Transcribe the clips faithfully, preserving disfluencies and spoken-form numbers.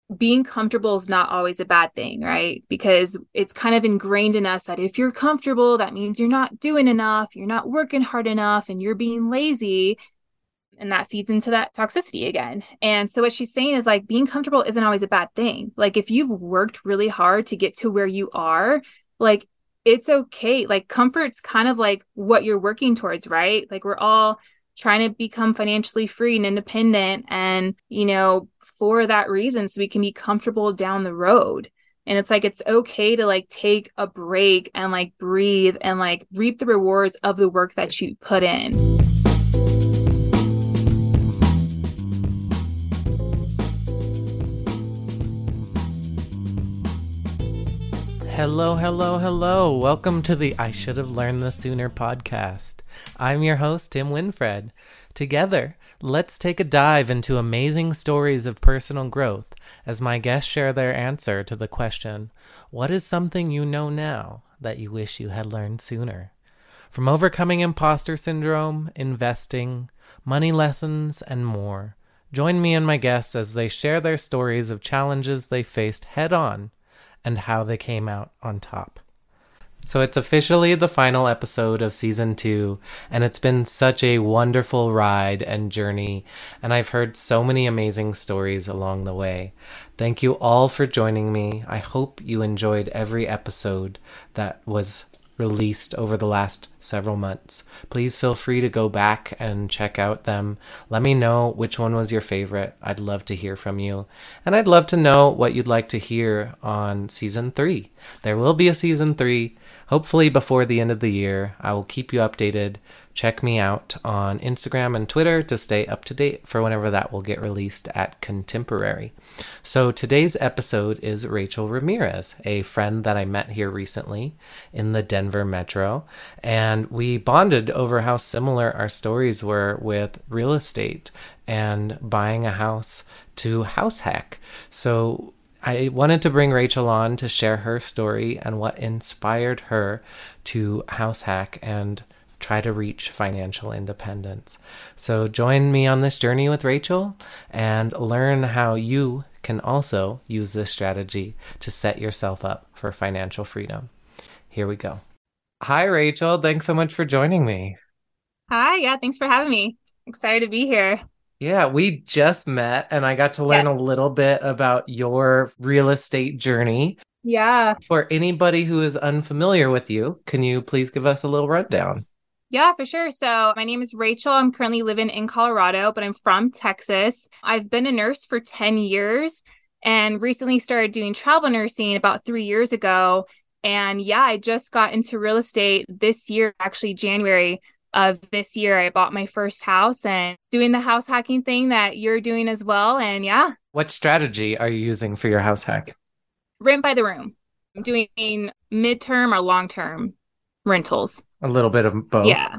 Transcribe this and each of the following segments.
being comfortable is not always a bad thing, right? Because it's kind of ingrained in us that if you're comfortable, that means you're not doing enough, you're not working hard enough, and you're being lazy. And that feeds into that toxicity again. And so what she's saying is like being comfortable isn't always a bad thing. Like if you've worked really hard to get to where you are, like it's okay. Like comfort's kind of like what you're working towards, right? Like we're all trying to become financially free and independent. And, you know, for that reason, so we can be comfortable down the road. And it's like, it's okay to like take a break and like breathe and like reap the rewards of the work that you put in. Hello, hello, hello. Welcome to the I Should Have Learned This Sooner podcast. I'm your host, Tim Winfred. Together, let's take a dive into amazing stories of personal growth as my guests share their answer to the question, what is something you know now that you wish you had learned sooner? From overcoming imposter syndrome, investing, money lessons, and more, join me and my guests as they share their stories of challenges they faced head-on and how they came out on top. So it's officially the final episode of season two, and it's been such a wonderful ride and journey, and I've heard so many amazing stories along the way. Thank you all for joining me. I hope you enjoyed every episode that was released over the last several months. Please feel free to go back and check out them. Let me know which one was your favorite. I'd love to hear from you. And I'd love to know what you'd like to hear on season three. There will be a season three, hopefully before the end of the year. I will keep you updated. Check me out on Instagram and Twitter to stay up to date for whenever that will get released at Contemporary. So today's episode is Rachel Ramirez, a friend that I met here recently in the Denver metro, and we bonded over how similar our stories were with real estate and buying a house to house hack. So I wanted to bring Rachel on to share her story and what inspired her to house hack and try to reach financial independence. So join me on this journey with Rachel and learn how you can also use this strategy to set yourself up for financial freedom. Here we go. Hi, Rachel. Thanks so much for joining me. Hi, yeah, thanks for having me. Excited to be here. Yeah, we just met and I got to learn Yes. a little bit about your real estate journey. Yeah. For anybody who is unfamiliar with you, can you please give us a little rundown? Yeah, for sure. So my name is Rachel. I'm currently living in Colorado, but I'm from Texas. I've been a nurse for ten years and recently started doing travel nursing about three years ago. And yeah, I just got into real estate this year, actually January of this year. I bought my first house and doing the house hacking thing that you're doing as well. And yeah. What strategy are you using for your house hack? Rent by the room. I'm doing midterm or long-term rentals. A little bit of both? Yeah.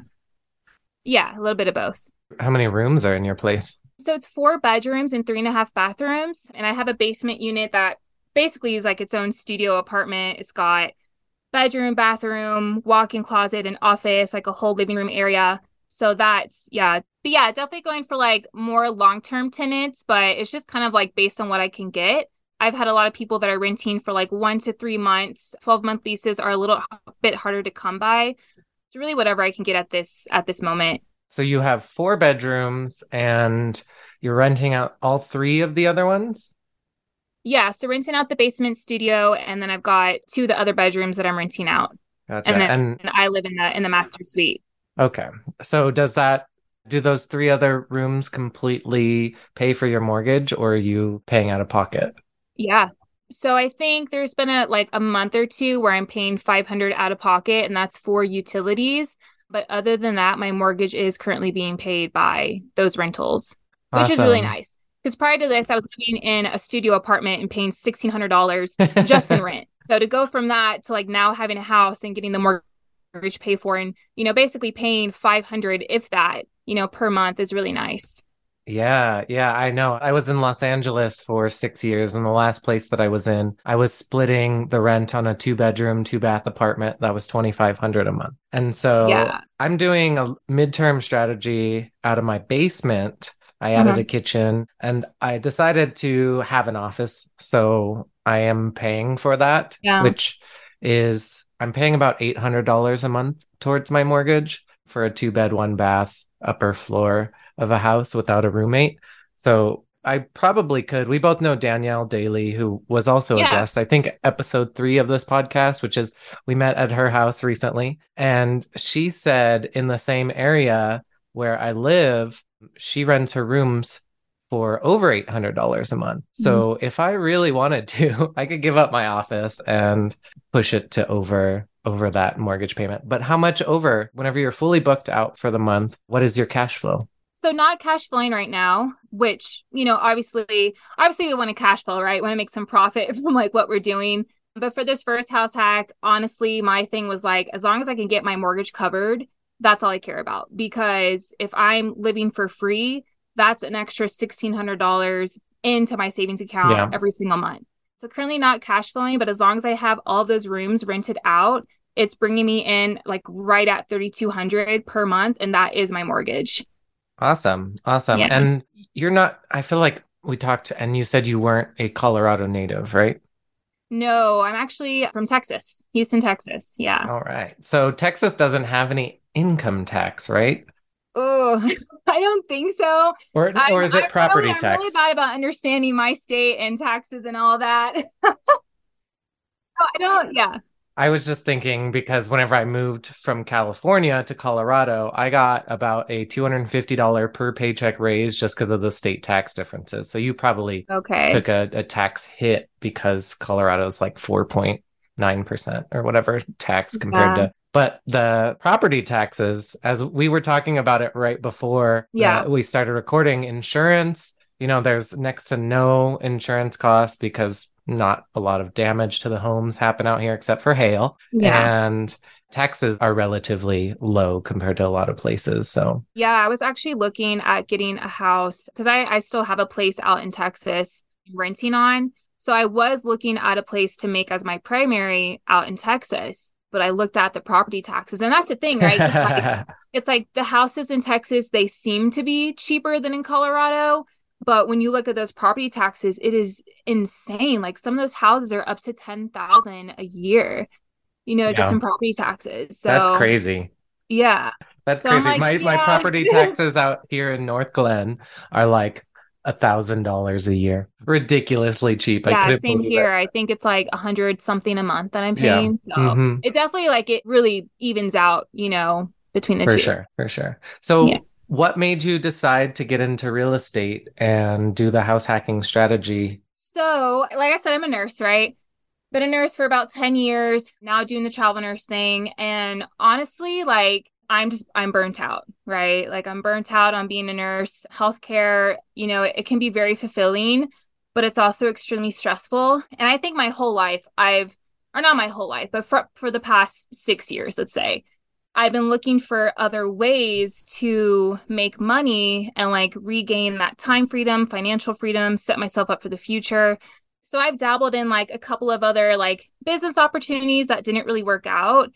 Yeah, a little bit of both. How many rooms are in your place? So it's four bedrooms and three and a half bathrooms. And I have a basement unit that basically is like its own studio apartment. It's got bedroom, bathroom, walk-in closet, and office, like a whole living room area. So that's, yeah. But yeah, definitely going for like more long-term tenants, but it's just kind of like based on what I can get. I've had a lot of people that are renting for like one to three months. twelve-month leases are a little bit harder to come by. It's really whatever I can get at this at this moment. So you have four bedrooms and you're renting out all three of the other ones? Yeah, so renting out the basement studio, and then I've got two of the other bedrooms that I'm renting out. Gotcha. And then And I live in the in the master suite. okay. So does that, do those three other rooms completely pay for your mortgage, or are you paying out of pocket? Yeah. So I think there's been a like a month or two where I'm paying five hundred out of pocket, and that's for utilities. But other than that, my mortgage is currently being paid by those rentals, which is really Awesome. nice. Because prior to this, I was living in a studio apartment and paying sixteen hundred dollars just in rent. So to go from that to like now having a house and getting the mortgage paid for and, you know, basically paying five hundred, if that, you know, per month is really nice. Yeah, yeah, I know. I was in Los Angeles for six years, and the last place that I was in, I was splitting the rent on a two bedroom, two bath apartment that was twenty-five hundred dollars a month. And so Yeah. I'm doing a midterm strategy out of my basement I added Uh-huh. a kitchen, and I decided to have an office. So I am paying for that, Yeah. which is I'm paying about eight hundred dollars a month towards my mortgage for a two bed, one bath, upper floor of a house without a roommate. So I probably could. We both know Danielle Daly, who was also a Yeah. guest, I think episode three of this podcast, which is we met at her house recently. And she said in the same area where I live, she rents her rooms for over eight hundred dollars a month. Mhm. So if I really wanted to, I could give up my office and push it to over over that mortgage payment. But how much over, whenever you're fully booked out for the month, what is your cash flow? So not cash flowing right now, which, you know, obviously, obviously we want to cash flow, right? We want to make some profit from like what we're doing. But for this first house hack, honestly, my thing was like, as long as I can get my mortgage covered, that's all I care about. Because if I'm living for free, that's an extra sixteen hundred dollars into my savings account Yeah. every single month. So currently not cash flowing, but as long as I have all of those rooms rented out, it's bringing me in like right at thirty-two hundred per month. And that is my mortgage. Awesome. Awesome. Yeah. And you're not, I feel like we talked and you said you weren't a Colorado native, right? No, I'm actually from Texas, Houston, Texas. Yeah. All right. So Texas doesn't have any income tax, right? Oh, I don't think so. Or I'm, or is I'm it really, property I'm really tax? bad about understanding my state and taxes and all that. I don't, yeah. I was just thinking because whenever I moved from California to Colorado, I got about a two hundred fifty dollars per paycheck raise just because of the state tax differences. So you probably Okay. took a, a tax hit because Colorado's like four point nine percent or whatever tax compared Yeah. to. But the property taxes, as we were talking about it right before Yeah. that we started recording, insurance, you know, there's next to no insurance costs because not a lot of damage to the homes happen out here except for hail. Yeah. And taxes are relatively low compared to a lot of places. So, Yeah. I was actually looking at getting a house because I, I still have a place out in Texas renting on. So I was looking at a place to make as my primary out in Texas, but I looked at the property taxes. And that's the thing, right? It's like, it's like the houses in Texas, they seem to be cheaper than in Colorado. But when you look at those property taxes, it is insane. Like some of those houses are up to ten thousand a year, you know, just yeah, in property taxes. that's So, crazy. yeah. That's So I'm crazy. like, My my yeah. property taxes out here in North Glen are like a thousand dollars a year. Ridiculously cheap. I Yeah, couldn't same believe it. here. I think it's like a hundred something a month that I'm Yeah. paying. So Hmm. it definitely like it really evens out, you know, between the For two. sure. For sure. Yeah. So what made you decide to get into real estate and do the house hacking strategy? So, like I said, I'm a nurse, right? Been a nurse for about ten years, now doing the travel nurse thing. And honestly, like I'm just, I'm burnt out, right? Like I'm burnt out on being a nurse. Healthcare, you know, it, it can be very fulfilling, but it's also extremely stressful. And I think my whole life, I've, or not my whole life, but for, for the past six years, let's say, I've been looking for other ways to make money and like regain that time freedom, financial freedom, set myself up for the future. So I've dabbled in like a couple of other like business opportunities that didn't really work out.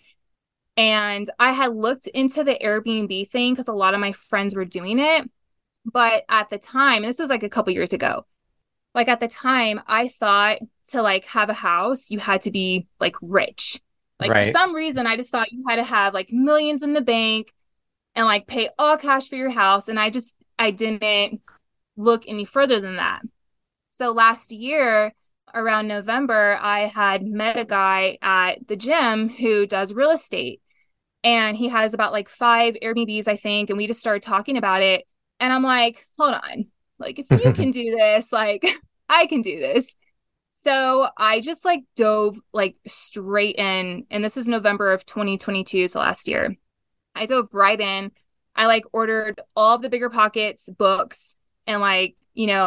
And I had looked into the Airbnb thing because a lot of my friends were doing it. But at the time, and this was like a couple years ago, like at the time, I thought to like have a house, you had to be like rich. Like for Right. some reason, I just thought you had to have like millions in the bank and like pay all cash for your house. And I just, I didn't look any further than that. So last year, around November, I had met a guy at the gym who does real estate. And he has about like five Airbnbs, I think. And we just started talking about it. And I'm like, hold on. Like, if you can do this, like, I can do this. So I just like dove like straight in. And this is November of twenty twenty-two. So last year, I dove right in. I like ordered all of the Bigger Pockets books and like, you know,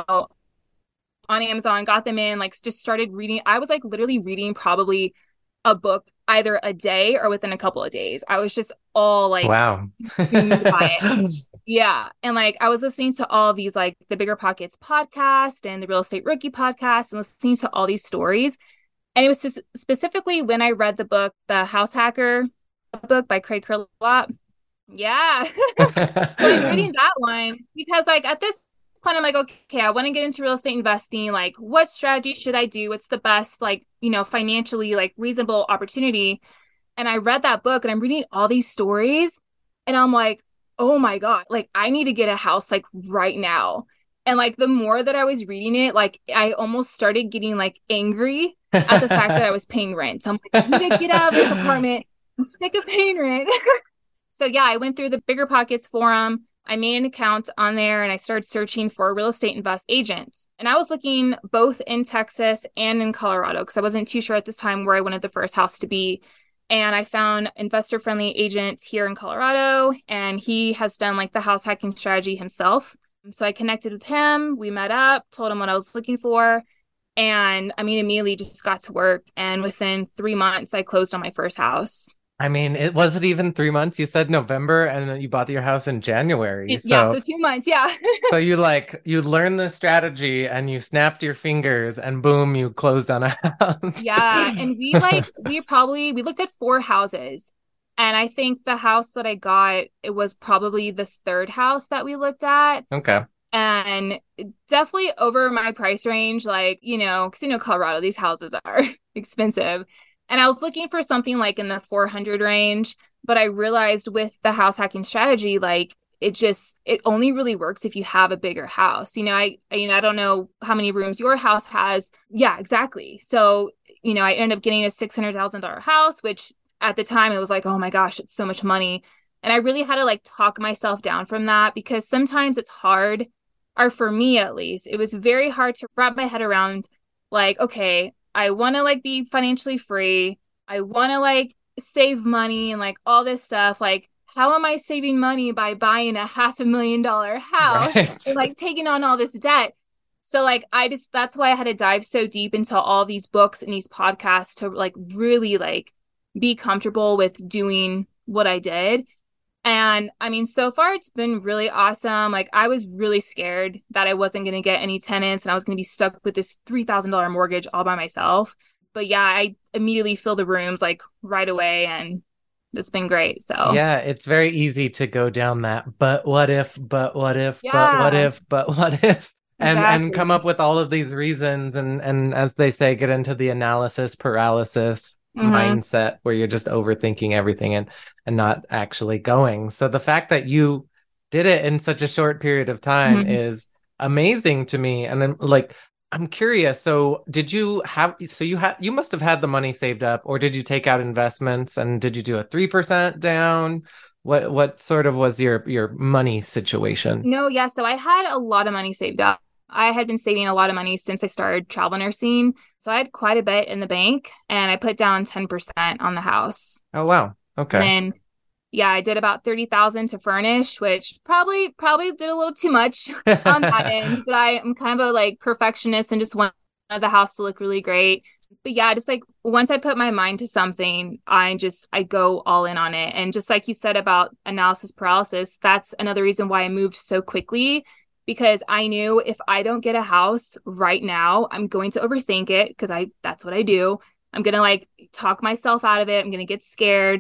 on Amazon, got them in, like just started reading. I was like literally reading probably a book either a day or within a couple of days. I was just all like Wow. consumed by it. Yeah. And like I was listening to all these like the Bigger Pockets podcast and the Real Estate Rookie podcast and listening to all these stories. And it was just specifically when I read the book, The House Hacker book by Craig Curlop. Yeah. So I'm reading that one because like at this point, I'm like, okay, I want to get into real estate investing. Like, what strategy should I do? What's the best, like, you know, financially like reasonable opportunity? And I read that book and I'm reading all these stories and I'm like, oh my God, like I need to get a house like right now. And like the more that I was reading it, like I almost started getting like angry at the fact that I was paying rent. So I'm like, I need to get out of this apartment. I'm sick of paying rent. So yeah, I went through the Bigger Pockets forum. I made an account on there and I started searching for real estate invest agents. And I was looking both in Texas and in Colorado because I wasn't too sure at this time where I wanted the first house to be. And I found investor friendly agents here in Colorado, and he has done like the house hacking strategy himself. So I connected with him. We met up, told him what I was looking for. And I mean, immediately just got to work. And within three months, I closed on my first house. I mean, it wasn't even three months. You said November and then you bought your house in January. It, so, yeah, so two months. Yeah. So you like, you learned the strategy and you snapped your fingers and boom, you closed on a house. Yeah. And we like, we probably, we looked at four houses. And I think the house that I got, it was probably the third house that we looked at. Okay. And definitely over my price range, like, you know, because, you know, Colorado, these houses are expensive. And I was looking for something like in the four hundred range, but I realized with the house hacking strategy, like it just, it only really works if you have a bigger house. You know, I, I, you know, I don't know how many rooms your house has. Yeah, exactly. So, you know, I ended up getting a six hundred thousand dollars house, which at the time it was like, oh my gosh, it's so much money. And I really had to like talk myself down from that because sometimes it's hard, or for me at least, it was very hard to wrap my head around like, okay, I want to like be financially free. I want to like save money and like all this stuff. Like, how am I saving money by buying a half a million dollar house right. and like taking on all this debt? So like, I just, that's why I had to dive so deep into all these books and these podcasts to like really like be comfortable with doing what I did. And I mean, so far it's been really awesome. Like I was really scared that I wasn't going to get any tenants and I was going to be stuck with this three thousand dollars mortgage all by myself. But yeah, I immediately fill the rooms like right away and it's been great. So yeah, it's very easy to go down that, but what if, but what if, yeah. but what if, but what if, and, exactly. and come up with all of these reasons. And, and as they say, get into the analysis paralysis. Mm-hmm. mindset where you're just overthinking everything and and not actually going. So the fact that you did it in such a short period of time mm-hmm. is amazing to me. And then like I'm curious, so did you have so you had you must have had the money saved up, or did you take out investments and did you do a three percent down? What what sort of was your your money situation? No, yeah, so I had a lot of money saved up. I had been saving a lot of money since I started travel nursing. So I had quite a bit in the bank and I put down ten percent on the house. Oh, wow. Okay. And then, yeah, I did about thirty thousand to furnish, which probably, probably did a little too much on that end, but I am kind of a like perfectionist and just want the house to look really great. But yeah, just like once I put my mind to something, I just, I go all in on it. And just like you said about analysis paralysis, that's another reason why I moved so quickly. Because I knew if I don't get a house right now, I'm going to overthink it because I that's what I do. I'm going to like talk myself out of it. I'm going to get scared.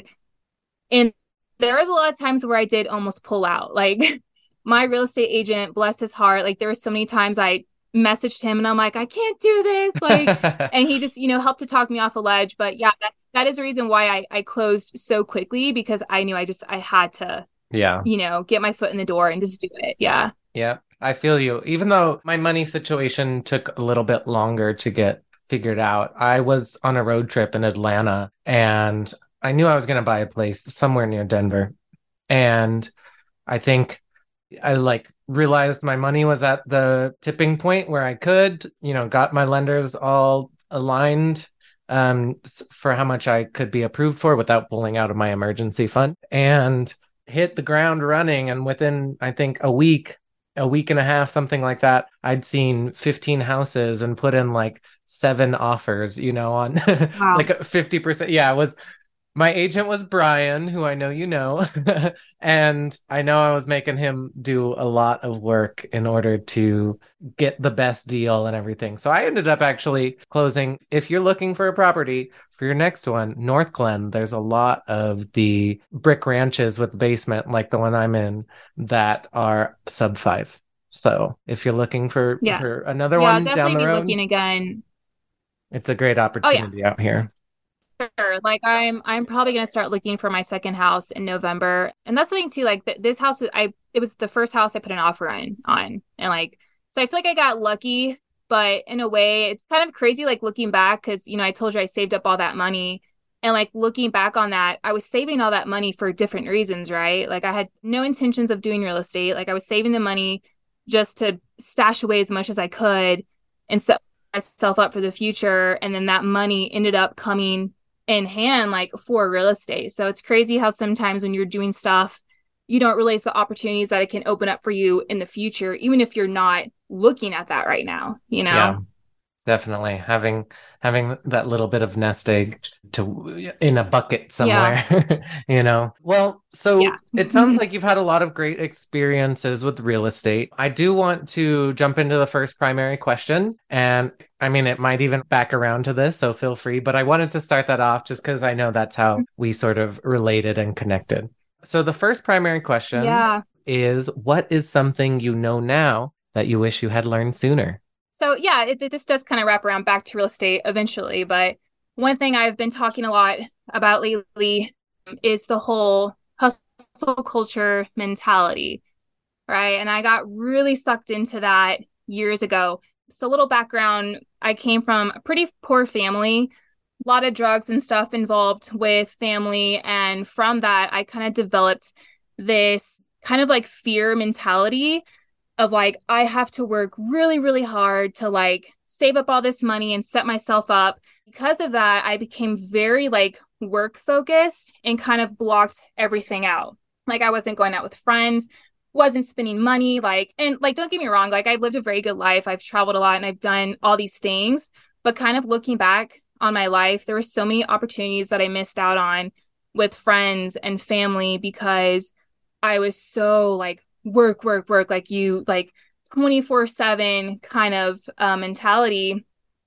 And there was a lot of times where I did almost pull out. Like my real estate agent, bless his heart, like there were so many times I messaged him and I'm like, I can't do this. Like, and he just, you know, helped to talk me off a ledge. But yeah, that's, that is the reason why I, I closed so quickly because I knew I just, I had to, yeah, you know, get my foot in the door and just do it. Yeah. Yeah. I feel you. Even though my money situation took a little bit longer to get figured out, I was on a road trip in Atlanta and I knew I was going to buy a place somewhere near Denver. And I think I like realized my money was at the tipping point where I could, you know, got my lenders all aligned um, for how much I could be approved for without pulling out of my emergency fund and hit the ground running. And within, I think, a week, a week and a half, something like that, I'd seen fifteen houses and put in like seven offers, you know, on wow. like fifty percent. Yeah, it was, my agent was Brian, who I know you know, and I know I was making him do a lot of work in order to get the best deal and everything. So I ended up actually closing. If you're looking for a property for your next one, North Glen, there's a lot of the brick ranches with basement, like the one I'm in, that are sub five. So if you're looking for, Yeah. for another Yeah, I'll one down definitely the be road, looking again. it's a great Oh yeah, opportunity out here. sure. Like I'm I'm probably gonna start looking for my second house in November. And that's the thing too, like th this house was- I it was the first house I put an offer in on. And like so I feel like I got lucky, but in a way it's kind of crazy like looking back because you know I told you I saved up all that money. And like looking back on that, I was saving all that money for different reasons, right? Like I had no intentions of doing real estate. Like I was saving the money just to stash away as much as I could and set myself up for the future. And then that money ended up coming in hand like for real estate. So it's crazy how sometimes when you're doing stuff, you don't realize the opportunities that it can open up for you in the future, even if you're not looking at that right now, you know? Yeah. Definitely having having that little bit of nest egg to in a bucket Yeah. somewhere, you know. Well, Yeah. so it sounds like you've had a lot of great experiences with real estate. I do want to jump into the first primary question, and I mean it might even back around to this, so feel free, but I wanted to start that off just because I know that's how we sort of related and connected. So the first primary question Yeah. is, what is something you know now that you wish you had learned sooner? So yeah, it, this does kind of wrap around back to real estate eventually. But one thing I've been talking a lot about lately is the whole hustle culture mentality, right? And I got really sucked into that years ago. So, a little background, I came from a pretty poor family, a lot of drugs and stuff involved with family. And from that, I kind of developed this kind of like fear mentality of like, I have to work really, really hard to like save up all this money and set myself up. Because of that, I became very like work focused and kind of blocked everything out. Like I wasn't going out with friends, wasn't spending money, like, and like, don't get me wrong, like I've lived a very good life. I've traveled a lot and I've done all these things, but kind of looking back on my life, there were so many opportunities that I missed out on with friends and family because I was so like work, work, work, like you, like twenty-four seven kind of uh, mentality.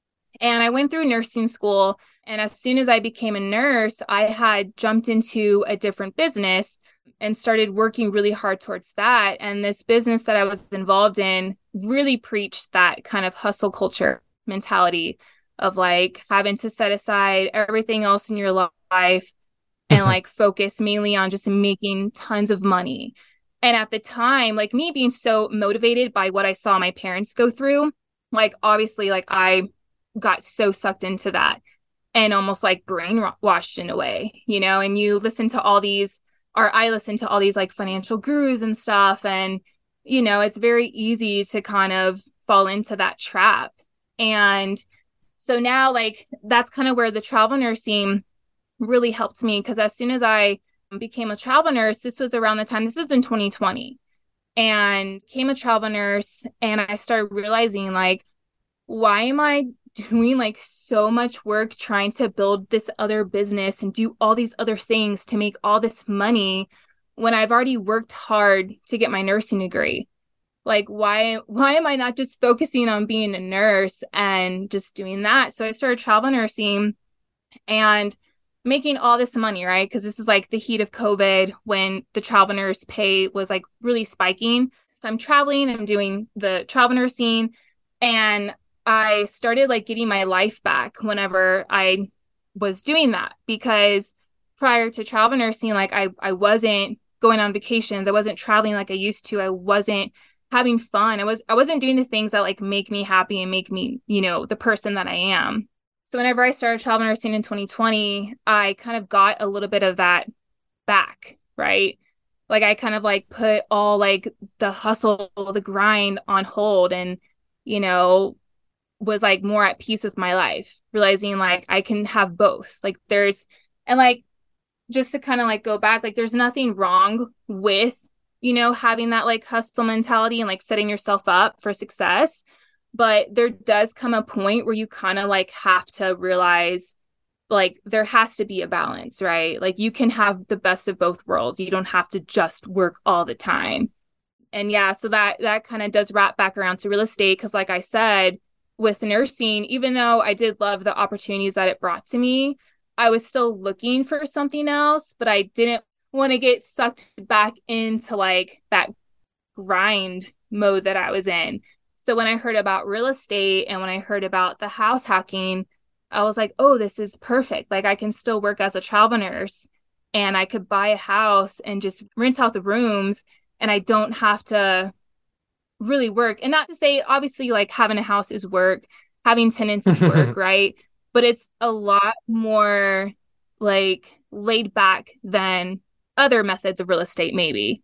And I went through nursing school. And as soon as I became a nurse, I had jumped into a different business and started working really hard towards that. And this business that I was involved in really preached that kind of hustle culture mentality of like having to set aside everything else in your life and like focus mainly on just making tons of money. And at the time, like me being so motivated by what I saw my parents go through, like obviously, like I got so sucked into that and almost like brainwashed in a way, you know, and you listen to all these, or I listen to all these like financial gurus and stuff. And, you know, it's very easy to kind of fall into that trap. And so now, like, that's kind of where the travel nursing really helped me because as soon as I became a travel nurse, this was around the time, this is in twenty twenty, and became a travel nurse. And I started realizing, like, why am I doing like so much work trying to build this other business and do all these other things to make all this money when I've already worked hard to get my nursing degree? Like, why why am I not just focusing on being a nurse and just doing that? So I started travel nursing and making all this money, right? Because this is like the heat of COVID when the travel nurse pay was like really spiking. So I'm traveling, I'm doing the travel nursing, and I started like getting my life back whenever I was doing that. Because prior to travel nursing, like I, I wasn't going on vacations. I wasn't traveling like I used to. I wasn't having fun. I was, I wasn't doing the things that like make me happy and make me, you know, the person that I am. So whenever I started travel nursing in twenty twenty, I kind of got a little bit of that back, right? Like I kind of like put all like the hustle, the grind on hold and, you know, was like more at peace with my life, realizing like I can have both. Like there's, and like, just to kind of like go back, like there's nothing wrong with, you know, having that like hustle mentality and like setting yourself up for success. But there does come a point where you kind of like have to realize like there has to be a balance, right? Like you can have the best of both worlds. You don't have to just work all the time. And yeah, so that that kind of does wrap back around to real estate because like I said, with nursing, even though I did love the opportunities that it brought to me, I was still looking for something else, but I didn't want to get sucked back into like that grind mode that I was in. So when I heard about real estate and when I heard about the house hacking, I was like, oh, this is perfect. Like I can still work as a travel nurse and I could buy a house and just rent out the rooms and I don't have to really work. And not to say, obviously, like having a house is work, having tenants is work, right? But it's a lot more like laid back than other methods of real estate, maybe.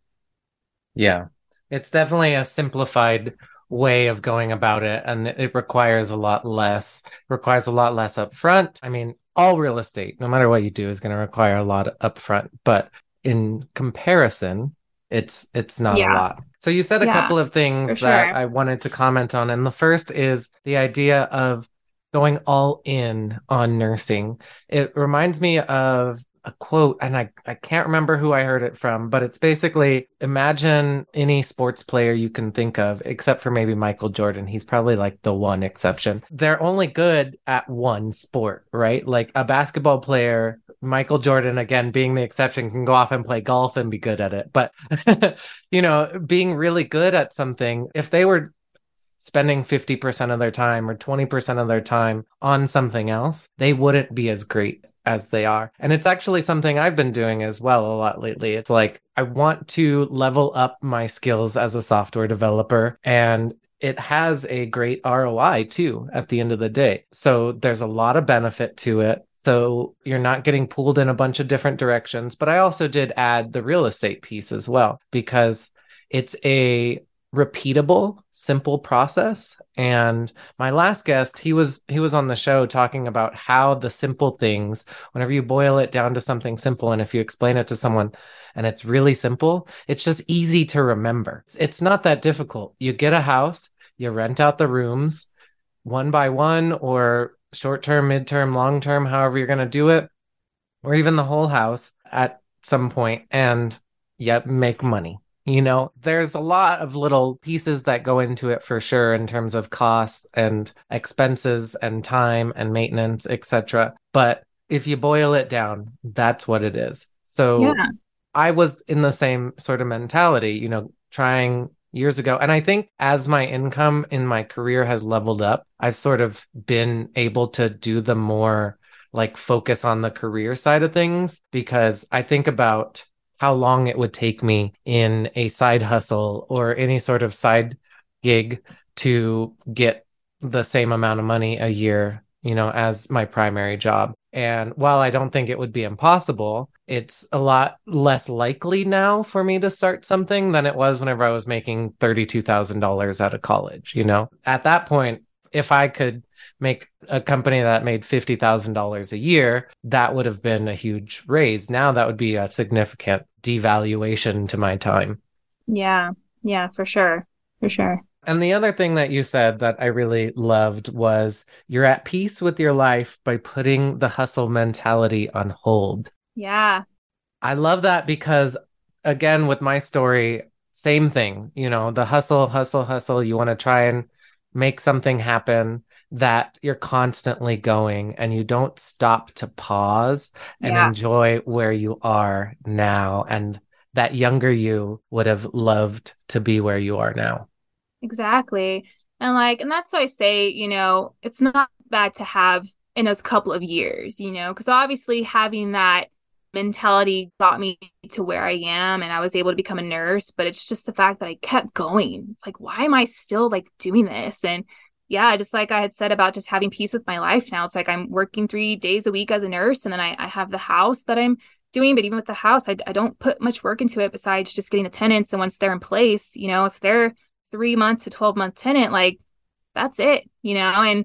Yeah, it's definitely a simplified way of going about it, and it requires a lot less, requires a lot less upfront. I mean, all real estate, no matter what you do, is going to require a lot upfront, but in comparison, it's it's not a Yeah. lot. So you said a Yeah, couple of things for that sure. I wanted to comment on, and the first is the idea of going all in on nursing. It reminds me of a quote, and I, I can't remember who I heard it from, but it's basically imagine any sports player you can think of, except for maybe Michael Jordan. He's probably like the one exception. They're only good at one sport, right? Like a basketball player, Michael Jordan, again, being the exception, can go off and play golf and be good at it. But, you know, being really good at something, if they were spending fifty percent of their time or twenty percent of their time on something else, they wouldn't be as great as they are. And it's actually something I've been doing as well a lot lately. It's like I want to level up my skills as a software developer, and it has a great R O I too at the end of the day. So there's a lot of benefit to it. So you're not getting pulled in a bunch of different directions. But I also did add the real estate piece as well, because it's a repeatable, simple process. And my last guest, he was he was on the show talking about how the simple things, whenever you boil it down to something simple, and if you explain it to someone and it's really simple, it's just easy to remember. It's, it's not that difficult. You get a house, you rent out the rooms one by one, or short term, mid term, long term, however you're going to do it, or even the whole house at some point, and yep, make money. You know, there's a lot of little pieces that go into it for sure in terms of costs and expenses and time and maintenance, et cetera. But if you boil it down, that's what it is. So Yeah. I was in the same sort of mentality, you know, trying years ago. And I think as my income in my career has leveled up, I've sort of been able to do the more like focus on the career side of things, because I think about how long it would take me in a side hustle or any sort of side gig to get the same amount of money a year, you know, as my primary job. And while I don't think it would be impossible, it's a lot less likely now for me to start something than it was whenever I was making thirty-two thousand dollars out of college. You know, at that point, if I could make a company that made fifty thousand dollars a year, that would have been a huge raise. Now that would be a significant devaluation to my time. Yeah. Yeah, for sure. For sure. And the other thing that you said that I really loved was you're at peace with your life by putting the hustle mentality on hold. Yeah. I love that because, again, with my story, same thing, you know, the hustle, hustle, hustle. You want to try and make something happen, that you're constantly going and you don't stop to pause and Yeah. enjoy where you are now. And that younger you would have loved to be where you are now. Exactly. And like, and that's why I say, you know, it's not bad to have in those couple of years, you know, because obviously having that mentality got me to where I am and I was able to become a nurse. But it's just the fact that I kept going. It's like, why am I still like doing this? And yeah, just like I had said about just having peace with my life now, it's like I'm working three days a week as a nurse, and then I, I have the house that I'm doing. But even with the house, I, I don't put much work into it besides just getting the tenants. And once they're in place, you know, if they're three months to twelve month tenant, like that's it, you know? And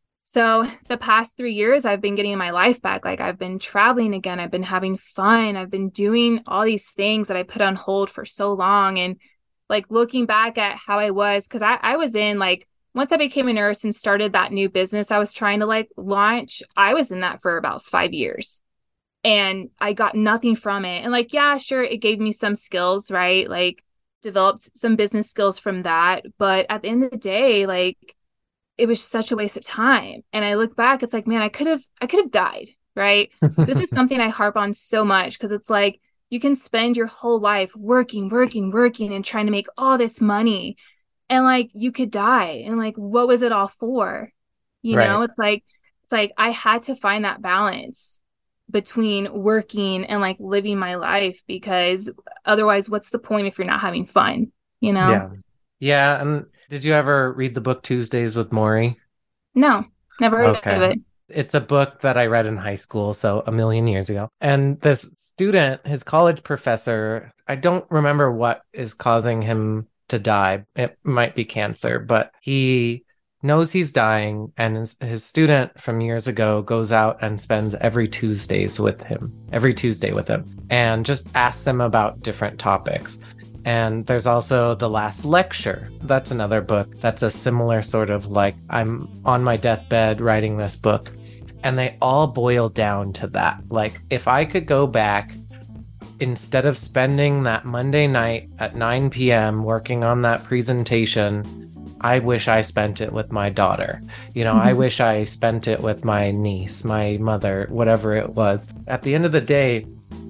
so the past three years, I've been getting my life back. Like I've been traveling again. I've been having fun. I've been doing all these things that I put on hold for so long. And like looking back at how I was, because I, I was in like, once I became a nurse and started that new business I was trying to like launch, I was in that for about five years and I got nothing from it. And like, yeah, sure, it gave me some skills, right? Like developed some business skills from that. But at the end of the day, like it was such a waste of time. And I look back, it's like, man, I could have, I could have died, right? This is something I harp on so much because it's like, you can spend your whole life working, working, working, and trying to make all this money. and like you could die, and like what was it all for? You Right. know, it's like it's like I had to find that balance between working and like living my life, because otherwise what's the point if you're not having fun, you know? Yeah. Yeah. And did you ever read the book Tuesdays with Morrie? No, never heard of Okay. it. It's a book that I read in high school, so a million years ago. And this student, his college professor, I don't remember what is causing him to die. It might be cancer, but he knows he's dying. And his, his student from years ago goes out and spends every Tuesdays with him, every Tuesday with him, and just asks him about different topics. And there's also The Last Lecture. That's another book that's a similar sort of like, I'm on my deathbed writing this book. And they all boil down to that. Like, if I could go back, instead of spending that Monday night at nine p.m. working on that presentation, I wish I spent it with my daughter. You know, mm-hmm. I wish I spent it with my niece, my mother, whatever it was. At the end of the day,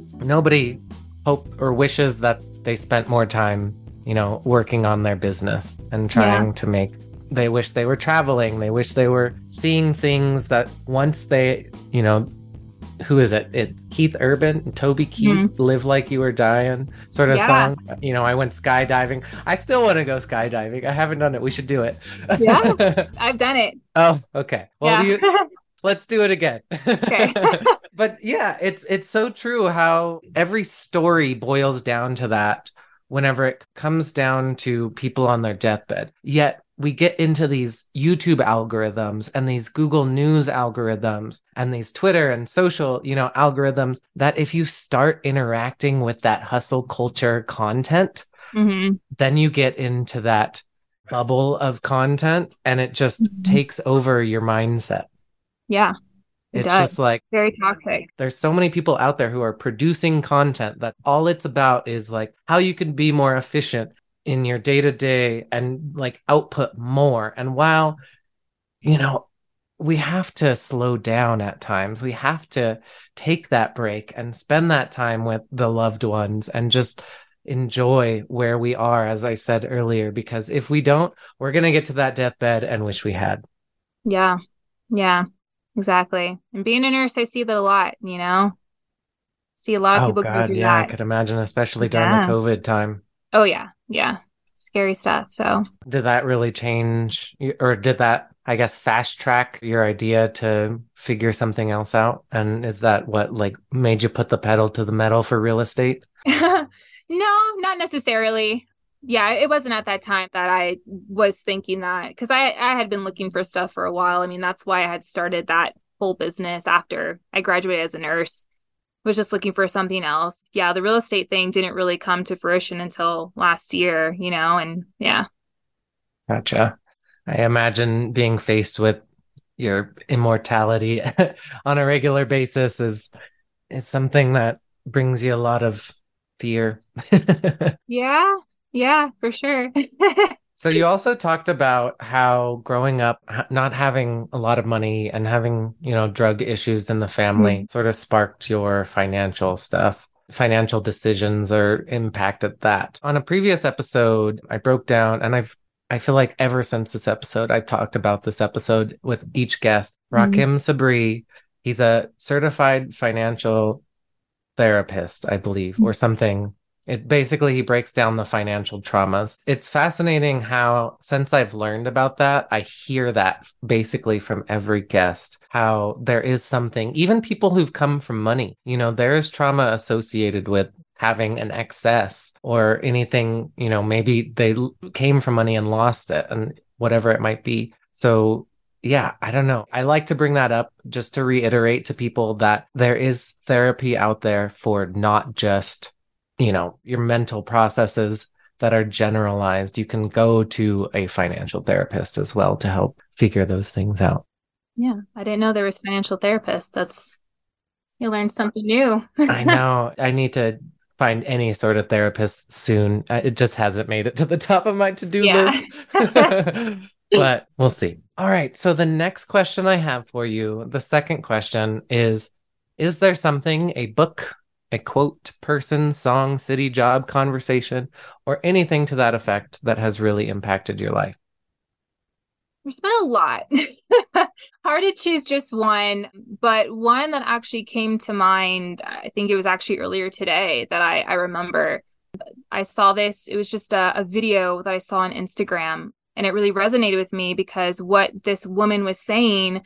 nobody hopes or wishes that they spent more time, you know, working on their business and trying yeah. to make. They wish they were traveling. They wish they were seeing things that once they, you know, who is it? It's Keith Urban, Toby Keith, mm-hmm. Live Like You Were Dying sort of yeah. song. You know, I went skydiving. I still want to go skydiving. I haven't done it. We should do it. Yeah, I've done it. Oh, okay. Well, yeah. you, let's do it again. Okay. But yeah, it's it's so true how every story boils down to that whenever it comes down to people on their deathbed. Yet we get into these YouTube algorithms and these Google News algorithms and these Twitter and social, you know, algorithms that if you start interacting with that hustle culture content, mm-hmm. then you get into that bubble of content and it just mm-hmm. takes over your mindset. Yeah. It It's does. just like very toxic. There's so many people out there who are producing content that all it's about is like how you can be more efficient in your day-to-day and like output more. And while, you know, we have to slow down at times, we have to take that break and spend that time with the loved ones and just enjoy where we are, as I said earlier, because if we don't, we're going to get to that deathbed and wish we had. Yeah. Yeah, exactly. And being a nurse, I see that a lot, you know, see a lot of oh, people God, go through yeah, that. I could imagine, especially during yeah. the COVID time. Oh, yeah. Yeah. Scary stuff. So did that really change, or did that, I guess, fast track your idea to figure something else out? And is that what like made you put the pedal to the metal for real estate? No, not necessarily. Yeah, it wasn't at that time that I was thinking that, because I, I had been looking for stuff for a while. I mean, that's why I had started that whole business after I graduated as a nurse. Was just looking for something else. Yeah, the real estate thing didn't really come to fruition until last year, you know, and yeah. Gotcha. I imagine being faced with your immortality on a regular basis is is something that brings you a lot of fear. yeah, yeah, for sure. So you also talked about how growing up, not having a lot of money and having, you know, drug issues in the family mm-hmm. sort of sparked your financial stuff. Financial decisions or impacted that. On a previous episode, I broke down, and I've, I feel like ever since this episode, I've talked about this episode with each guest. Mm-hmm. Rakim Sabri, he's a certified financial therapist, I believe, mm-hmm. or something. It basically, he breaks down the financial traumas. It's fascinating how, since I've learned about that, I hear that basically from every guest, how there is something, even people who've come from money, you know, there is trauma associated with having an excess or anything, you know, maybe they came from money and lost it and whatever it might be. So yeah, I don't know. I like to bring that up just to reiterate to people that there is therapy out there for not just, you know, your mental processes that are generalized. You can go to a financial therapist as well to help figure those things out. Yeah, I didn't know there was financial therapists. That's, you learned something new. I know. I need to find any sort of therapist soon. It just hasn't made it to the top of my to-do yeah. list. But we'll see. All right. So the next question I have for you, the second question is, is there something, a book, a quote, person, song, city, job, conversation, or anything to that effect that has really impacted your life? There's been a lot. Hard to choose just one, but one that actually came to mind, I think it was actually earlier today that I, I remember. I saw this, it was just a, a video that I saw on Instagram, and it really resonated with me because what this woman was saying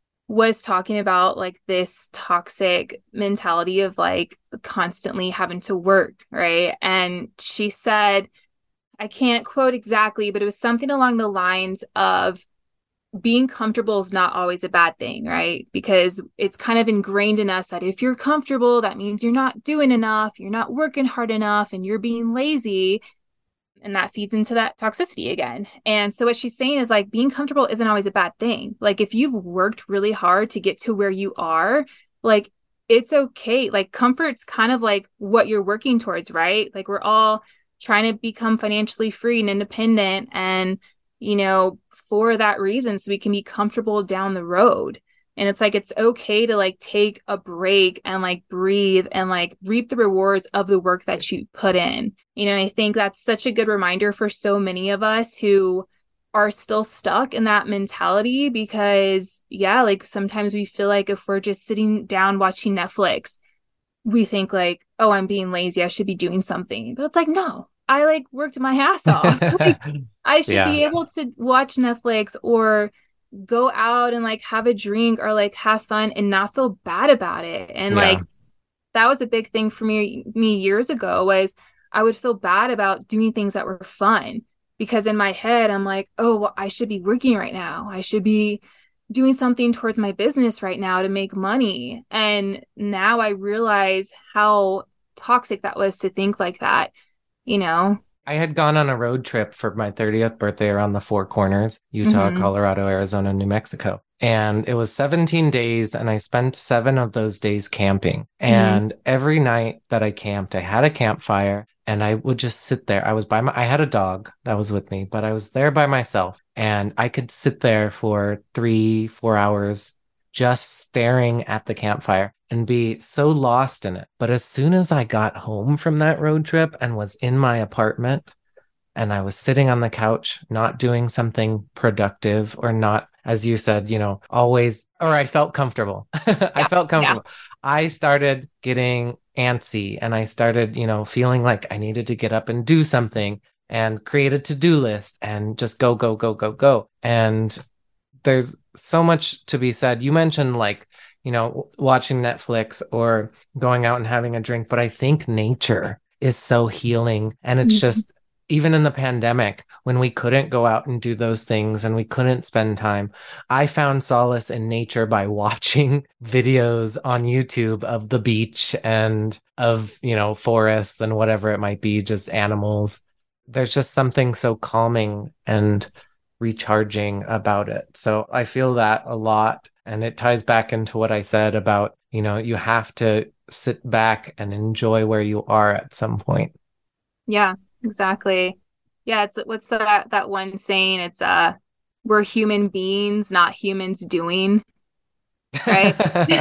was talking about like this toxic mentality of like constantly having to work, right? And she said, I can't quote exactly, but it was something along the lines of being comfortable is not always a bad thing, right? Because it's kind of ingrained in us that if you're comfortable, that means you're not doing enough, you're not working hard enough, and you're being lazy. And that feeds into that toxicity again. And so what she's saying is like being comfortable isn't always a bad thing. Like if you've worked really hard to get to where you are, like it's okay. Like comfort's kind of like what you're working towards, right? Like we're all trying to become financially free and independent, and you know, for that reason, so we can be comfortable down the road. And it's like, it's okay to like take a break and like breathe and like reap the rewards of the work that you put in. You know, I think that's such a good reminder for so many of us who are still stuck in that mentality because, yeah, like sometimes we feel like if we're just sitting down watching Netflix, we think like, oh, I'm being lazy, I should be doing something. But it's like, no, I like worked my ass off. Like, I should Yeah. be able to watch Netflix or go out and like have a drink or like have fun and not feel bad about it. And Yeah. like that was a big thing for me me years ago was I would feel bad about doing things that were fun because in my head I'm like, oh, well, I should be working right now. I should be doing something towards my business right now to make money. And now I realize how toxic that was to think like that, you know. I had gone on a road trip for my thirtieth birthday around the Four Corners, Utah, Mm-hmm. Colorado, Arizona, New Mexico. And it was seventeen days, and I spent seven of those days camping. Mm-hmm. And every night that I camped, I had a campfire and I would just sit there. I was by my, I had a dog that was with me, but I was there by myself and I could sit there for three, four hours just staring at the campfire and be so lost in it. But as soon as I got home from that road trip and was in my apartment and I was sitting on the couch, not doing something productive or not, as you said, you know, always, or I felt comfortable. I Yeah. felt Yeah. comfortable. I started getting antsy and I started, you know, feeling like I needed to get up and do something and create a to-do list and just go, go, go, go, go. And there's so much to be said. You mentioned like, you know, watching Netflix or going out and having a drink, but I think nature is so healing. And it's Mhm. just, even in the pandemic, when we couldn't go out and do those things and we couldn't spend time, I found solace in nature by watching videos on YouTube of the beach and of, you know, forests and whatever it might be, just animals. There's just something so calming and recharging about it. So I feel that a lot. And it ties back into what I said about, you know, you have to sit back and enjoy where you are at some point. Yeah, exactly. Yeah, it's what's that that one saying? It's uh we're human beings, not humans doing, right?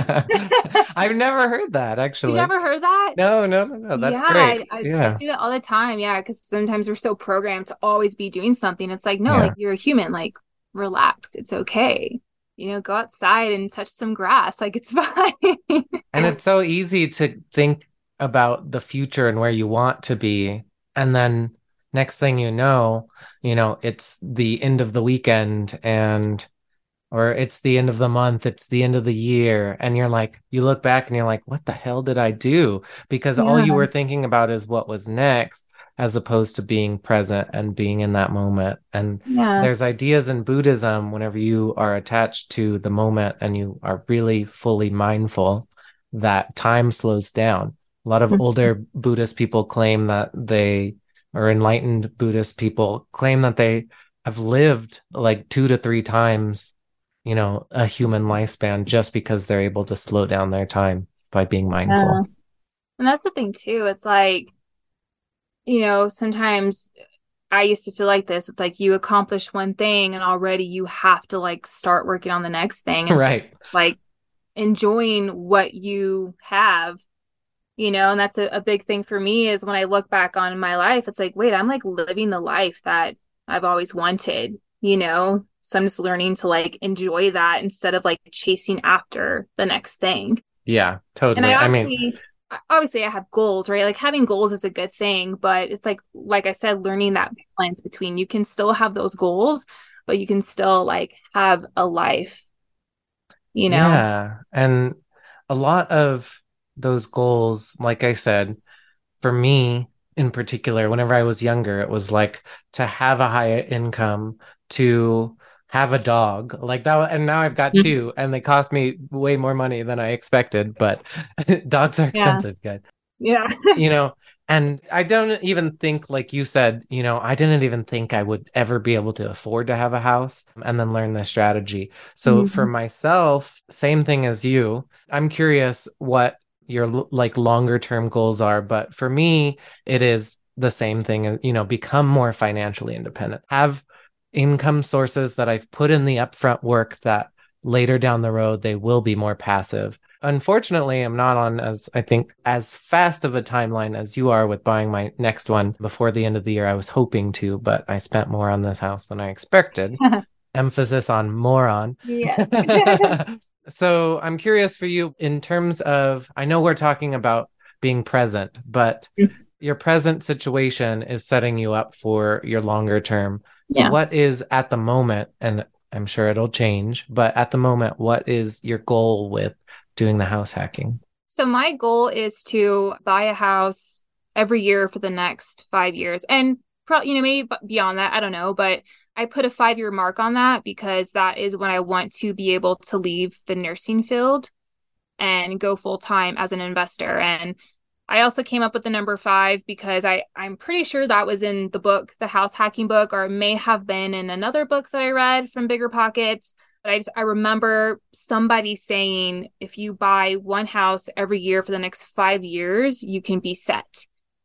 I've never heard that You actually. never heard that? No, no, no, no. Yeah, That's great. I, I I Yeah. see that all the time. Yeah, because sometimes we're so programmed to always be doing something. It's like, no, Yeah. like you're a human, like relax. It's okay. You know, go outside and touch some grass. Like it's fine. And it's so easy to think about the future and where you want to be. And then next thing you know, you know, it's the end of the weekend and or it's the end of the month, it's the end of the year. And you're like, you look back and you're like, what the hell did I do? Because all you Yeah. were thinking about is what was next, as opposed to being present and being in that moment. And Yeah. there's ideas in Buddhism whenever you are attached to the moment and you are really fully mindful that time slows down. A lot of older Buddhist people claim that they, or enlightened Buddhist people claim that they have lived like two to three times, you know, a human lifespan just because they're able to slow down their time by being Yeah. mindful. And that's the thing too. It's like, you know, sometimes I used to feel like this. It's like you accomplish one thing and already you have to like start working on the next thing. And so Right. it's like enjoying what you have you know, and that's a, a big thing for me is when I look back on my life, it's like, wait, I'm like living the life that I've always wanted, you know? So I'm just learning to like enjoy that instead of like chasing after the next thing. Yeah, And totally. I I mean, obviously, obviously I have goals, right? Like having goals is a good thing, but it's like, like I said, learning that balance between you can still have those goals, but you can still like have a life, you know? yeah. And a lot of those goals, like I said, for me in particular, whenever I was younger, it was like to have a higher income, to have a dog like that. And now I've got two, and they cost me way more money than I expected. But dogs are Yeah. expensive, guys. Yeah. You know, and I don't even think, like you said, you know, I didn't even think I would ever be able to afford to have a house and then learn this strategy. So for Mhm. myself, same thing as you. I'm curious what your like longer term goals are, but for me, it is the same thing, you know, become more financially independent, have income sources that I've put in the upfront work that later down the road they will be more passive. Unfortunately, I'm not on as I think as fast of a timeline as you are with buying my next one before the end of the year. I was hoping to, but I spent more on this house than I expected. Emphasis on moron. Yes. So I'm curious for you in terms of, I know we're talking about being present, but your present situation is setting you up for your longer term. So Yeah. what is at the moment, and I'm sure it'll change, but at the moment, what is your goal with doing the house hacking? So my goal is to buy a house every year for the next five years. And probably, you know, maybe beyond that, I don't know, but I put a five year mark on that because that is when I want to be able to leave the nursing field and go full time as an investor. And I also came up with the number five because I, I'm pretty sure that was in the book, the house hacking book, or it may have been in another book that I read from Bigger Pockets. But I just I remember somebody saying if you buy one house every year for the next five years, you can be set.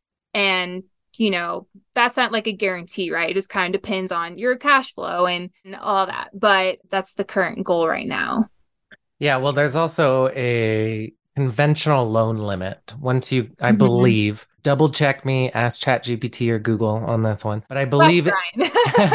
And you know, that's not like a guarantee, right? It just kind of depends on your cash flow and, and all that. But that's the current goal right now. Yeah, well, there's also a conventional loan limit. Once you, I Mm-hmm. believe, double check me, ask ChatGPT or Google on this one. But I That's believe Brian.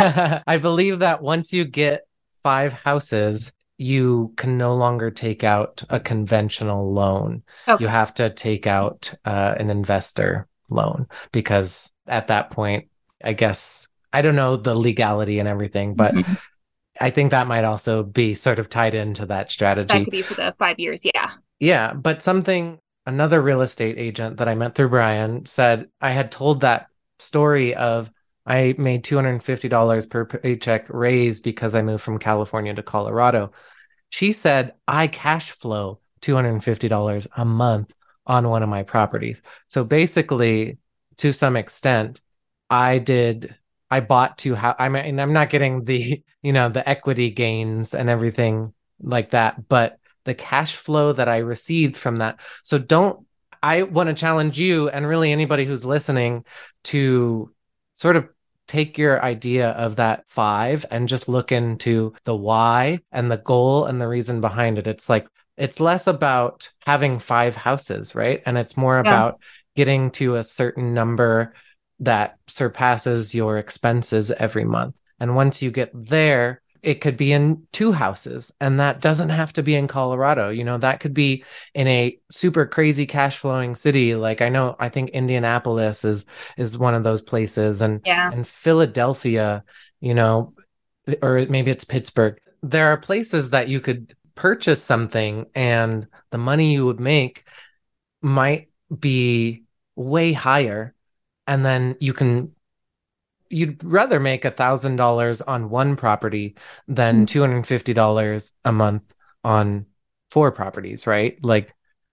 I believe that once you get five houses, you can no longer take out a conventional loan. You Okay. have to take out uh, an investor loan because at that point, I guess I don't know the legality and everything, but Mm-hmm. I think that might also be sort of tied into that That strategy. could be for the five years. Yeah. Yeah, but something another real estate agent that I met through Brian said I had told that story of I made two hundred fifty dollars per paycheck raise because I moved from California to Colorado. She said I cash flow two hundred fifty dollars a month on one of my properties. So basically, to some extent, I did I bought two house. I mean, I'm not getting the, you know, the equity gains and everything like that, but the cash flow that I received from that. So don't, I want to challenge you and really anybody who's listening to sort of take your idea of that five and just look into the why and the goal and the reason behind it. It's like, it's less about having five houses, right? And it's more Yeah. about getting to a certain number that surpasses your expenses every month. And once you get there, it could be in two houses, and that doesn't have to be in Colorado. You know, that could be in a super crazy cash flowing city. Like I know, I think Indianapolis is is one of those places, and Yeah. and Philadelphia, you know, or maybe it's Pittsburgh. There are places that you could purchase something, and the money you would make might be way higher, and then you can you'd rather make a thousand dollars on one property than two hundred fifty dollars a month on four properties, right? Like,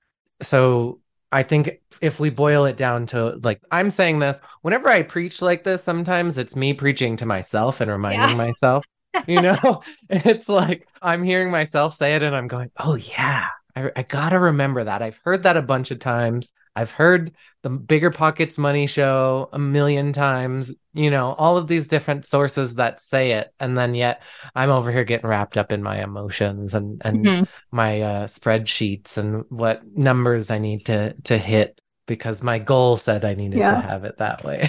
so I think if we boil it down to like, I'm saying this whenever I preach like this, sometimes it's me preaching to myself and Yeah. reminding myself, you know, it's like I'm hearing myself say it and I'm going, oh, yeah, I, I gotta remember that. I've heard that a bunch of times. I've heard the Bigger Pockets Money Show a million times, you know, all of these different sources that say it. And then yet I'm over here getting wrapped up in my emotions and, and Mm-hmm. my uh, spreadsheets and what numbers I need to, to hit. because my goal said I needed to Yeah. have it that way.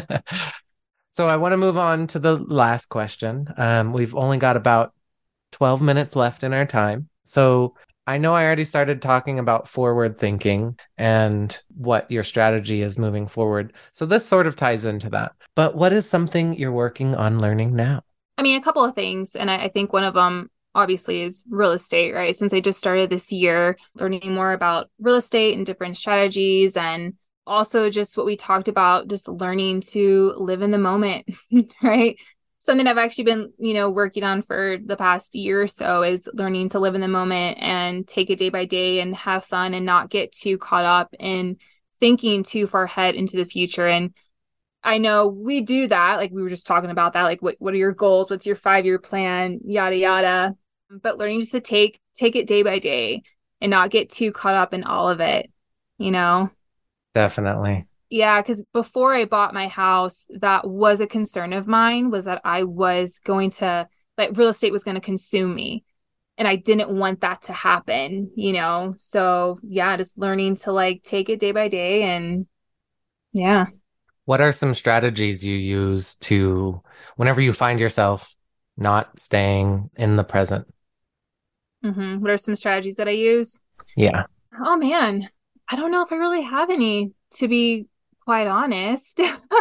So I want to move on to the last question. Um, we've only got about twelve minutes left in our time. So I know I already started talking about forward thinking and what your strategy is moving forward. So this sort of ties into that. But what is something you're working on learning now? I mean, a couple of things. And I, I think one of them obviously is real estate, right? Since I just started this year, learning more about real estate and different strategies, and also just what we talked about, just learning to live in the moment, right? Something I've actually been, you know, working on for the past year or so is learning to live in the moment and take it day by day and have fun and not get too caught up in thinking too far ahead into the future. And I know we do that. Like we were just talking about that. Like what, what are your goals? What's your five-year plan? Yada, yada. But learning just to take, take it day by day and not get too caught up in all of it, you know? Definitely. Yeah, because before I bought my house, that was a concern of mine, was that I was going to, like, real estate was going to consume me. And I didn't want that to happen, you know? So, yeah, just learning to like take it day by day. And yeah. What are some strategies you use to, whenever you find yourself not staying in the present? Mm-hmm. What are some strategies that I use? Yeah. Oh, man. I don't know if I really have any, to be quite honest.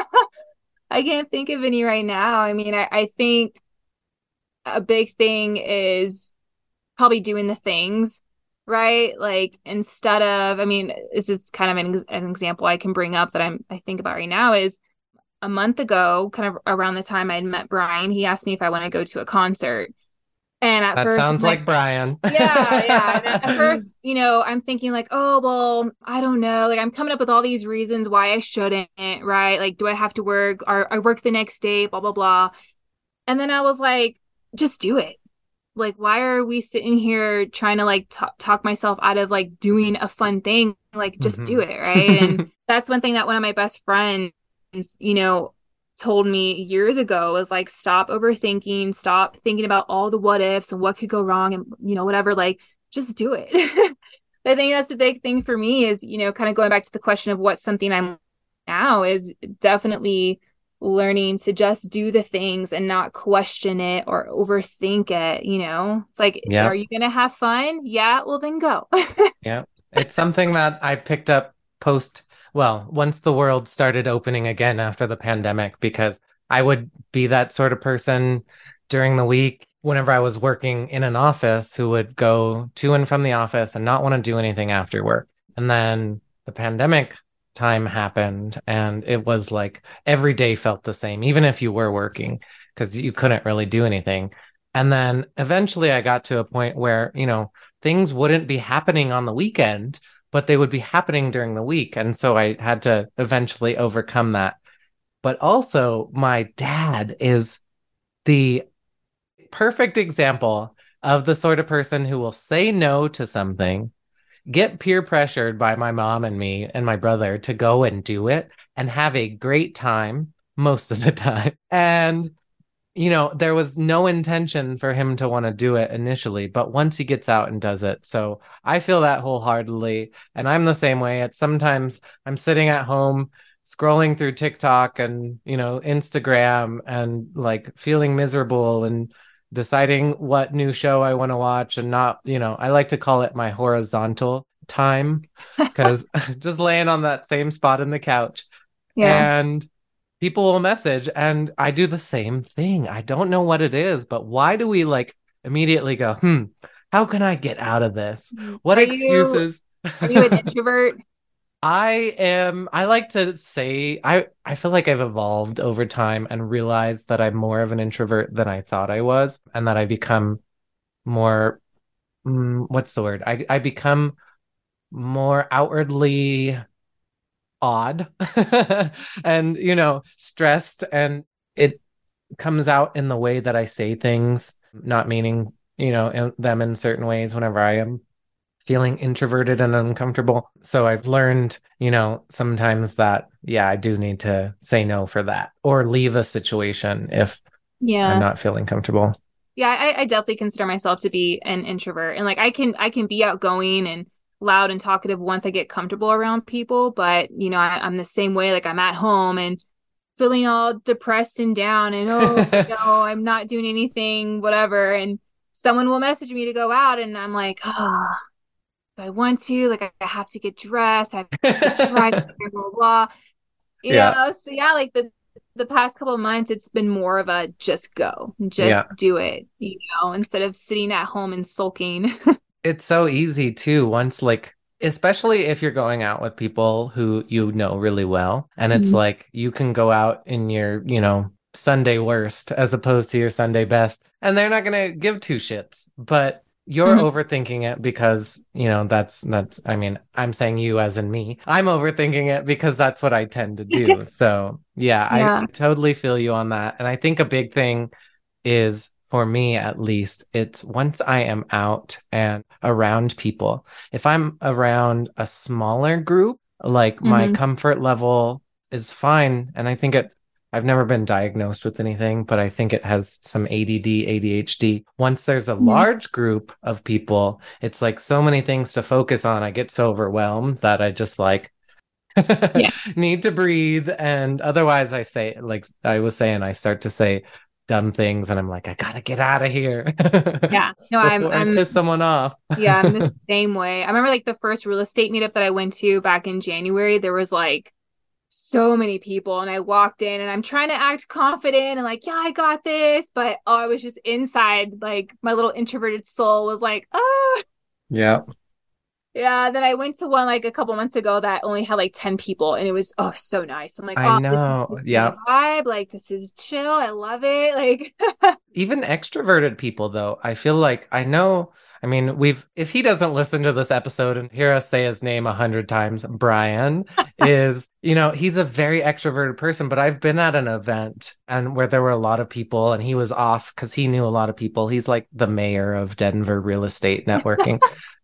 I can't think of any right now. I mean, I, I think a big thing is probably doing the things, right? Like instead of, I mean, this is kind of an, an example I can bring up that I'm I think about right now is a month ago, kind of around the time I'd met Brian, he asked me if I want to go to a concert. And at That first, I'm sounds like, like Brian. yeah, yeah. And at first, you know, I'm thinking like, oh, well, I don't know. Like I'm coming up with all these reasons why I shouldn't, right? Like, do I have to work or I work the next day, blah, blah, blah. And then I was like, just do it. Like, why are we sitting here trying to like t- talk myself out of like doing a fun thing? Like, just do Mhm. it, right? And that's one thing that one of my best friends, you know, told me years ago was like, stop overthinking, stop thinking about all the what ifs and what could go wrong and, you know, whatever, like, just do it. I think that's the big thing for me is, you know, kind of going back to the question of what's something I'm now is definitely learning to just do the things and not question it or overthink it, you know? It's like, Yeah. are you going to have fun? Yeah, well then go. Yeah. It's something that I picked up post, well, once the world started opening again after the pandemic, because I would be that sort of person during the week whenever I was working in an office who would go to and from the office and not want to do anything after work. And then the pandemic time happened and it was like every day felt the same, even if you were working, because you couldn't really do anything. And then eventually I got to a point where, you know, things wouldn't be happening on the weekend, but they would be happening during the week. And so I had to eventually overcome that. But also, my dad is the perfect example of the sort of person who will say no to something, get peer pressured by my mom and me and my brother to go and do it and have a great time most of the time. And you know, there was no intention for him to want to do it initially, but once he gets out and does it. So I feel that wholeheartedly. And I'm the same way. It's sometimes I'm sitting at home scrolling through TikTok and, you know, Instagram and like feeling miserable and deciding what new show I want to watch and not, you know, I like to call it my horizontal time because just laying on that same spot in the couch. Yeah. And people will message and I do the same thing. I don't know what it is, but why do we like immediately go, hmm, how can I get out of this? What Are you excuses? are you an introvert? I am, I like to say, I, I feel like I've evolved over time and realized that I'm more of an introvert than I thought I was, and that I become more, mm, what's the word? I, I become more outwardly odd and, you know, stressed. And it comes out in the way that I say things, not meaning, you know, in, them in certain ways whenever I am feeling introverted and uncomfortable. So I've learned, you know, sometimes that, yeah, I do need to say no for that or leave a situation if I'm Yeah. not feeling comfortable. Yeah, I, I definitely consider myself to be an introvert. And like I can I can be outgoing and loud and talkative once I get comfortable around people. But, you know, I, I'm the same way. Like I'm at home and feeling all depressed and down and, oh, you know, I'm not doing anything, whatever. And someone will message me to go out and I'm like, oh, I want to, like, I have to get dressed. I have to drive, blah, blah, blah. You Yeah. know, so yeah, like the, the past couple of months, it's been more of a just go, just Yeah. do it, you know, instead of sitting at home and sulking. It's so easy too. Once like, especially if you're going out with people who you know really well, and it's Mhm. like you can go out in your, you know, Sunday worst as opposed to your Sunday best, and they're not going to give two shits. But you're Mhm. overthinking it because, you know, that's that's I mean, I'm saying you as in me. I'm overthinking it because that's what I tend to do. So, yeah, I Yeah. totally feel you on that. And I think a big thing is, for me at least, it's once I am out and around people. If I'm around a smaller group, like my Hmm. comfort level is fine. And I think it, I've never been diagnosed with anything, but I think it has some A D D, A D H D. Once there's a Yeah. large group of people, it's like so many things to focus on. I get so overwhelmed that I just like, Yeah. need to breathe. And otherwise, I say, like I was saying, I start to say dumb things and I'm like, I gotta get out of here Yeah. No, I'm, before I I'm, piss someone off. yeah, I'm the same way. I remember like the first real estate meetup that I went to back in January, there was like so many people and I walked in and I'm trying to act confident and like, yeah, I got this. But oh, I was just inside, like my little introverted soul was like, oh, Yeah. yeah. Then I went to one like a couple months ago that only had like ten people and it was, oh, so nice. I'm like, I oh, this is, know. this is my Yeah. vibe. Like, this is chill. I love it. Like, Even extroverted people, though, I feel like I know. I mean, we've, if he doesn't listen to this episode and hear us say his name a hundred times, Brian is, you know, he's a very extroverted person, but I've been at an event and where there were a lot of people and he was off because he knew a lot of people. He's like the mayor of Denver real estate networking.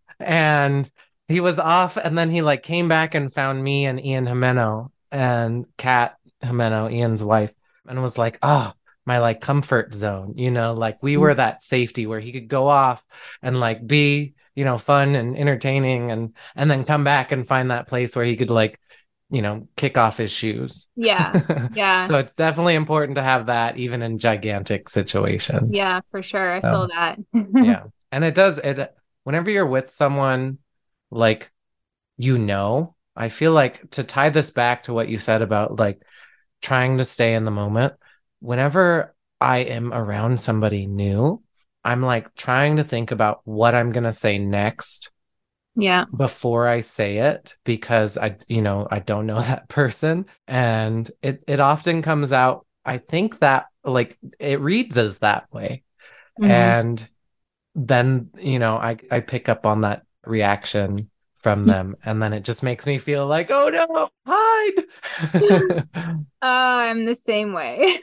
And he was off and then he like came back and found me and Ian Jimeno and Kat Jimeno, Ian's wife, and was like, oh, my like comfort zone, you know, like we were that safety where he could go off and like be, you know, fun and entertaining and and then come back and find that place where he could like, you know, kick off his shoes. yeah, yeah, So it's definitely important to have that even in gigantic situations. yeah, for sure. I So, feel that. yeah. And it does it whenever you're with someone like, you know, I feel like to tie this back to what you said about like trying to stay in the moment, whenever I am around somebody new, I'm like trying to think about what I'm going to say next Yeah. before I say it because I, you know, I don't know that person. And it, it often comes out, I think that like it reads as that way. Hmm. And then, you know, I, I pick up on that reaction from them. And then it just makes me feel like, oh no, hide. Oh, I'm the same way.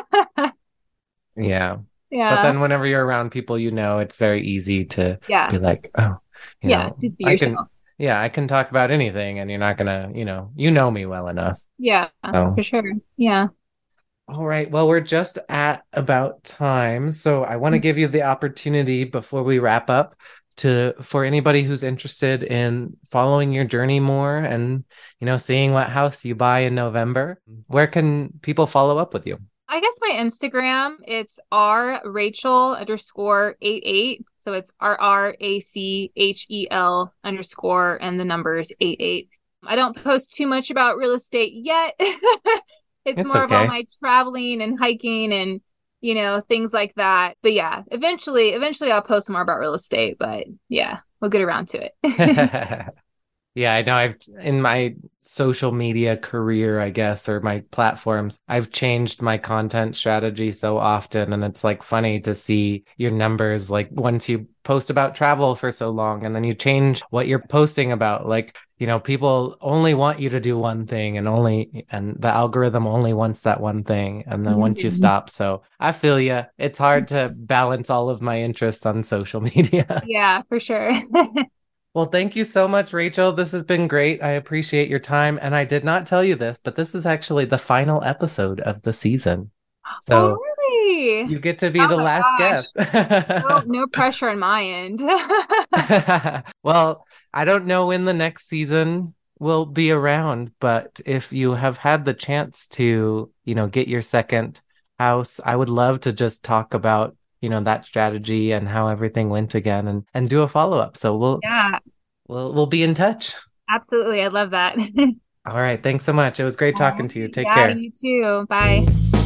Yeah. But Yeah. then whenever you're around people, you know, it's very easy to Yeah. be like, oh, you Yeah. know, Just be I can, yourself. yeah, I can talk about anything and you're not gonna, you know, you know me well enough. Yeah, So, for sure. Yeah. all right. Well, we're just at about time. So I want to give you the opportunity before we wrap up to, for anybody who's interested in following your journey more and, you know, seeing what house you buy in November, where can people follow up with you? I guess my Instagram, it's R Rachel underscore eight eight. So it's R R A C H E L underscore and the number is eight eight. I don't post too much about real estate yet. It's It's more of all okay. my traveling and hiking and, you know, things like that. But yeah, eventually, eventually I'll post more about real estate. But yeah, we'll get around to it. Yeah, I know I've in my social media career, I guess, or my platforms, I've changed my content strategy so often. And it's like funny to see your numbers like once you post about travel for so long and then you change what you're posting about. Like, you know, people only want you to do one thing and only, and the algorithm only wants that one thing. And then once you Mhm. stop, so I feel you. It's hard to balance all of my interests on social media. Yeah, for sure. Well, thank you so much, Rachel. This has been great. I appreciate your time. And I did not tell you this, but this is actually the final episode of the season. Oh, So really? you get to be Oh the my last gosh. guest. No, no pressure on my end. Well, I don't know when the next season will be around, but if you have had the chance to, you know, get your second house, I would love to just talk about, you know, that strategy and how everything went again and and do a follow-up. So we'll Yeah, we'll we'll be in touch. absolutely. I love that. All right, thanks so much. It was great All talking right. to you. Take Yeah, care. you too. Bye.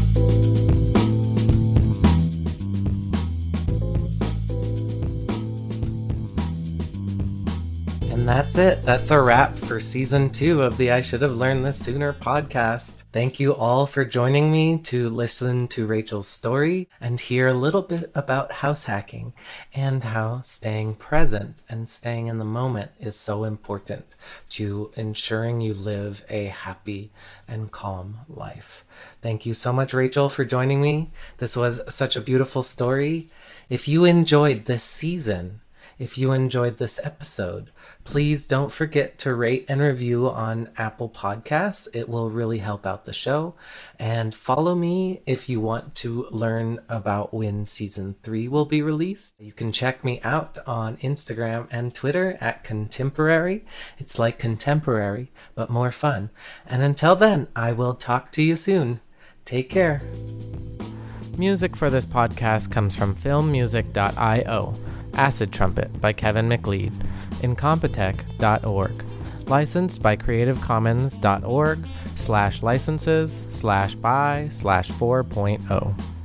And that's it. That's a wrap for season two of the I Should Have Learned This Sooner podcast. Thank you all for joining me to listen to Rachel's story and hear a little bit about house hacking and how staying present and staying in the moment is so important to ensuring you live a happy and calm life. Thank you so much, Rachel, for joining me. This was such a beautiful story. If you enjoyed this season, if you enjoyed this episode, please don't forget to rate and review on Apple Podcasts. It will really help out the show. And follow me if you want to learn about when season three will be released. You can check me out on Instagram and Twitter at Contemporary. It's like contemporary, but more fun. And until then, I will talk to you soon. Take care. Music for this podcast comes from film music dot io. Acid Trumpet by Kevin MacLeod, Incompetech dot org. Licensed by creative commons dot org slash licenses slash by slash four point oh.